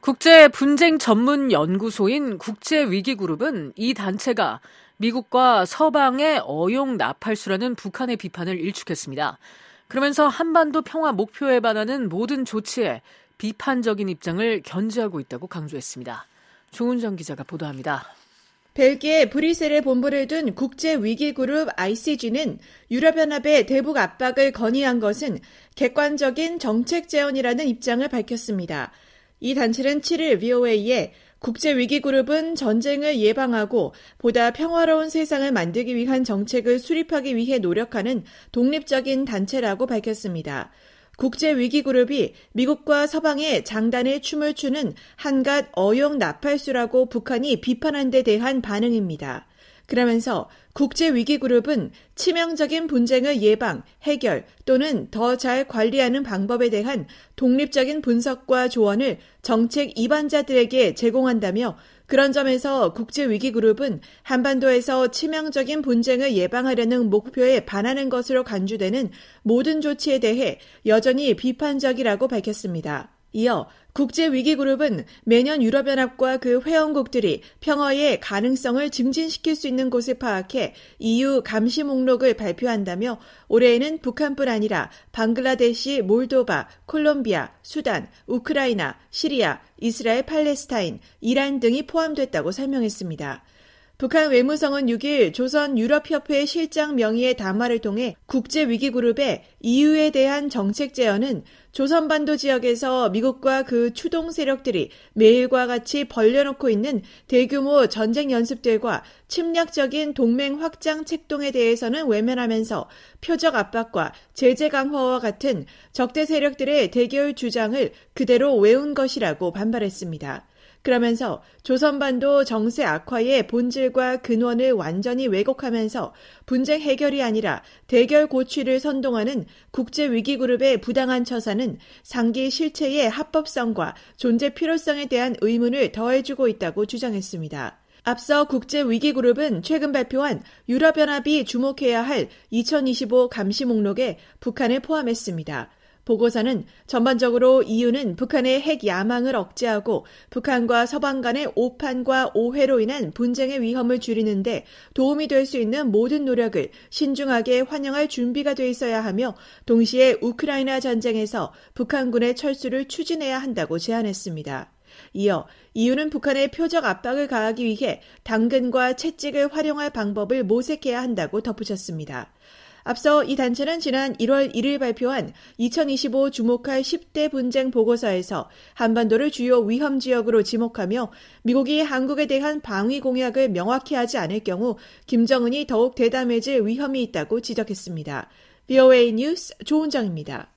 국제 분쟁 전문 연구소인 국제위기그룹은 이 단체가 미국과 서방의 어용 나팔수라는 북한의 비판을 일축했습니다. 그러면서 한반도 평화 목표에 반하는 모든 조치에 비판적인 입장을 견지하고 있다고 강조했습니다. 조은정 기자가 보도합니다. 벨기에 브뤼셀에 본부를 둔 국제위기그룹 ICG는 유럽연합의 대북 압박을 건의한 것은 객관적인 정책 재현이라는 입장을 밝혔습니다. 이 단체는 7일 VOA에 국제위기그룹은 전쟁을 예방하고 보다 평화로운 세상을 만들기 위한 정책을 수립하기 위해 노력하는 독립적인 단체라고 밝혔습니다. 국제위기그룹이 미국과 서방의 장단의 춤을 추는 한갓 어용 나팔수라고 북한이 비판한 데 대한 반응입니다. 그러면서 국제위기그룹은 치명적인 분쟁을 예방, 해결 또는 더 잘 관리하는 방법에 대한 독립적인 분석과 조언을 정책 입안자들에게 제공한다며 그런 점에서 국제위기그룹은 한반도에서 치명적인 분쟁을 예방하려는 목표에 반하는 것으로 간주되는 모든 조치에 대해 여전히 비판적이라고 밝혔습니다. 이어 국제위기그룹은 매년 유럽연합과 그 회원국들이 평화의 가능성을 증진시킬 수 있는 곳을 파악해 EU 감시 목록을 발표한다며 올해에는 북한뿐 아니라 방글라데시, 몰도바, 콜롬비아, 수단, 우크라이나, 시리아, 이스라엘, 팔레스타인, 이란 등이 포함됐다고 설명했습니다. 북한 외무성은 6일 조선유럽협회 실장 명의의 담화를 통해 국제위기그룹의 EU에 대한 정책 제언은 조선반도 지역에서 미국과 그 추동 세력들이 매일과 같이 벌려놓고 있는 대규모 전쟁 연습들과 침략적인 동맹 확장 책동에 대해서는 외면하면서 표적 압박과 제재 강화와 같은 적대 세력들의 대결 주장을 그대로 외운 것이라고 반발했습니다. 그러면서 조선반도 정세 악화의 본질과 근원을 완전히 왜곡하면서 분쟁 해결이 아니라 대결 고취를 선동하는 국제위기그룹의 부당한 처사는 상기 실체의 합법성과 존재 필요성에 대한 의문을 더해주고 있다고 주장했습니다. 앞서 국제위기그룹은 최근 발표한 유럽연합이 주목해야 할 2025 감시 목록에 북한을 포함했습니다. 보고서는 전반적으로 EU는 북한의 핵 야망을 억제하고 북한과 서방 간의 오판과 오해로 인한 분쟁의 위험을 줄이는 데 도움이 될 수 있는 모든 노력을 신중하게 환영할 준비가 돼 있어야 하며 동시에 우크라이나 전쟁에서 북한군의 철수를 추진해야 한다고 제안했습니다. 이어 EU는 북한의 표적 압박을 가하기 위해 당근과 채찍을 활용할 방법을 모색해야 한다고 덧붙였습니다. 앞서 이 단체는 지난 1월 1일 발표한 2025 주목할 10대 분쟁 보고서에서 한반도를 주요 위험 지역으로 지목하며 미국이 한국에 대한 방위 공약을 명확히 하지 않을 경우 김정은이 더욱 대담해질 위험이 있다고 지적했습니다. VOA 뉴스 조은정입니다.